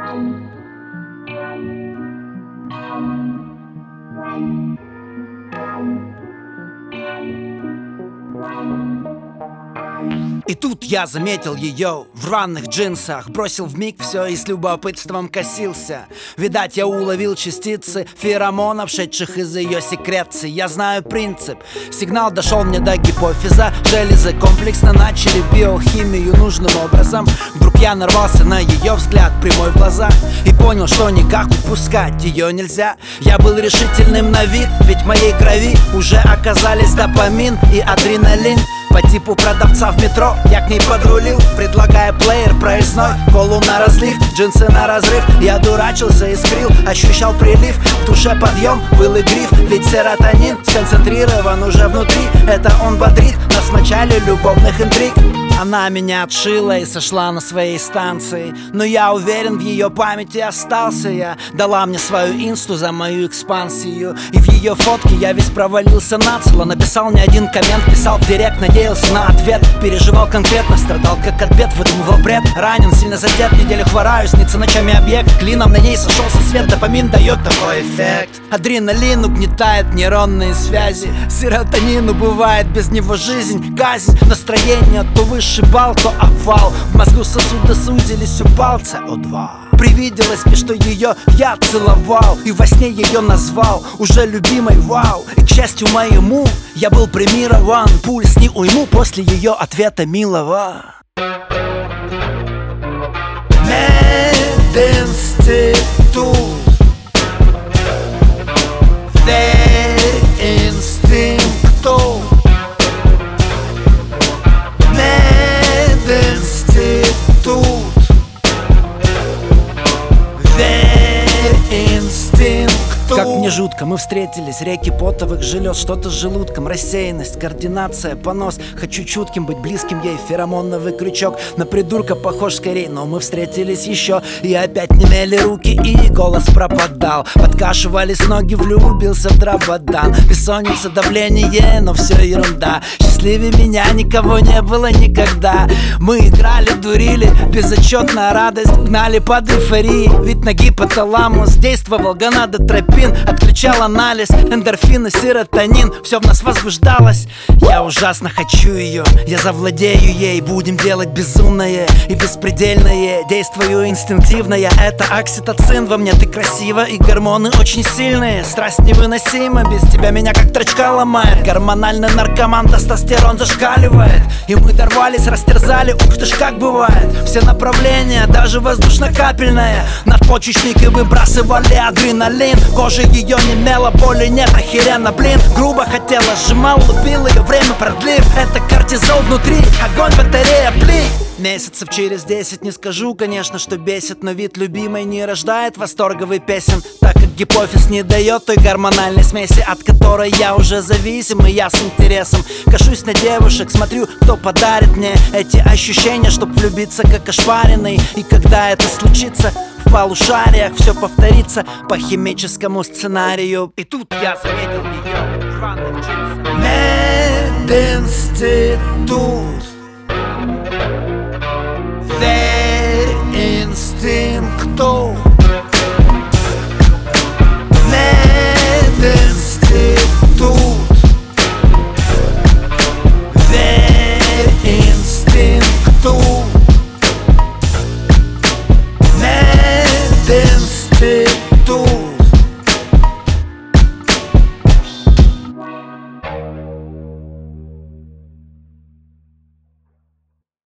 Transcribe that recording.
И тут я заметил ее в рваных джинсах, бросил вмиг все и с любопытством косился. Видать, я уловил частицы феромонов, шедших из ее секреции. Я знаю принцип. Сигнал дошел мне до гипофиза. Железы комплексно начали биохимию нужным образом. Вдруг я нарвался на ее взгляд, прямой в глаза, и понял, что никак упускать ее нельзя. Я был решительным на вид, ведь в моей крови уже оказались допамин и адреналин. По типу продавца в метро я к ней подрулил, предлагая плеер проездной, колу на разлив, джинсы на разрыв. Я дурачился, искрил, ощущал прилив, в душе подъем, был и гриф. Ведь серотонин сконцентрирован уже внутри, это он бодрит нас в начале любовных интриг. Она меня отшила и сошла на своей станции, но я уверен, в ее памяти остался я. Дала мне свою инсту за мою экспансию, и в ее фотке я весь провалился нацело. Написал не один коммент, писал в директ, надеялся на ответ. Переживал конкретно, страдал как от бед, выдумывал бред. Ранен, сильно задет, неделю хвораю, снится ночами объект. Клином на ней сошелся свет, допамин дает такой эффект. Адреналин угнетает нейронные связи, серотонин убывает, без него жизнь казнь. Настроение то выше бал, то обвал, в мозгу сосуды сузились, упал СО2. Привиделось мне, что ее я целовал, и во сне ее назвал уже любимой, вау. И к счастью моему, я был премирован, пульс не уйму после ее ответа милого. Мединститут, инстинкту. Как мне жутко, мы встретились, реки потовых желез, что-то с желудком, рассеянность, координация, понос. Хочу чутким быть, близким ей, феромоновый крючок. На придурка похож скорее, но мы встретились еще, и опять немели руки, и голос пропадал. Подкашивались ноги, влюбился в дрободан. Бессонница, давление, но все ерунда. Счастливее меня никого не было никогда. Мы играли, дурили, безотчетная радость гнали под эйфорией. Ведь на гипоталамус действовал гонадотропин, отключал анализ, эндорфины, серотонин. Все в нас возбуждалось. Я ужасно хочу ее, я завладею ей. Будем делать безумное и беспредельное. Действую инстинктивно, это окситоцин во мне. Ты красива и гормоны очень сильные. Страсть невыносима, без тебя меня как торчка ломает. Гормональный наркоман, тестостерон зашкаливает. И мы дорвались, растерзали, ух ты ж как бывает. Все направления, даже воздушно-капельное. Надпочечники выбрасывали адреналин. Кожа ее немела, боли нет, охеренно, блин. Грубо хотела, сжимал, лупил ее, время продлив. Это кортизол внутри, огонь, батарея, пли. Месяцев через 10 не скажу, конечно, что бесит, но вид любимой не рождает восторговый песен, так как гипофиз не дает той гормональной смеси, от которой я уже зависим. И я с интересом кашусь на девушек, смотрю, кто подарит мне эти ощущения, чтоб влюбиться как ошпаренный. И когда это случится, в полушариях все повторится по химическому сценарию. И тут я заметил ее в рваных джинсах. Мединститут.